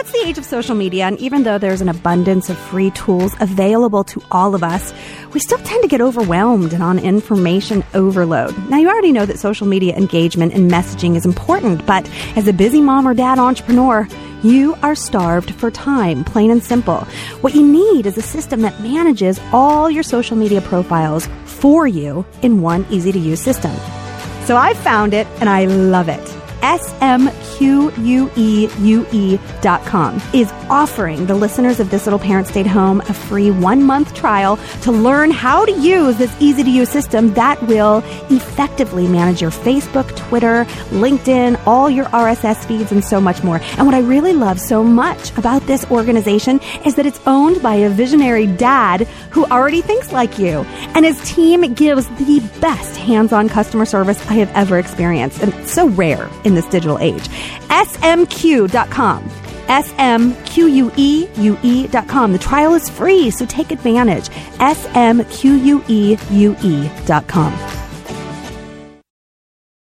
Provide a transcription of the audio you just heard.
it's the age of social media, and even though there's an abundance of free tools available to all of us, we still tend to get overwhelmed and on information overload. Now, you already know that social media engagement and messaging is important, but as a busy mom or dad entrepreneur, you are starved for time, plain and simple. What you need is a system that manages all your social media profiles for you in one easy-to-use system. So I found it, and I love it. SMQUEUE.com is offering the listeners of This Little Parent Stayed Home a free 1-month trial to learn how to use this easy-to-use system that will effectively manage your Facebook, Twitter, LinkedIn, all your RSS feeds, and so much more. And what I really love so much about this organization is that it's owned by a visionary dad who already thinks like you. And his team gives the best hands-on customer service I have ever experienced. And it's so rare in this digital age. SMQ.com. SMQUEUE.com. The trial is free, so take advantage. SMQUEUE.com.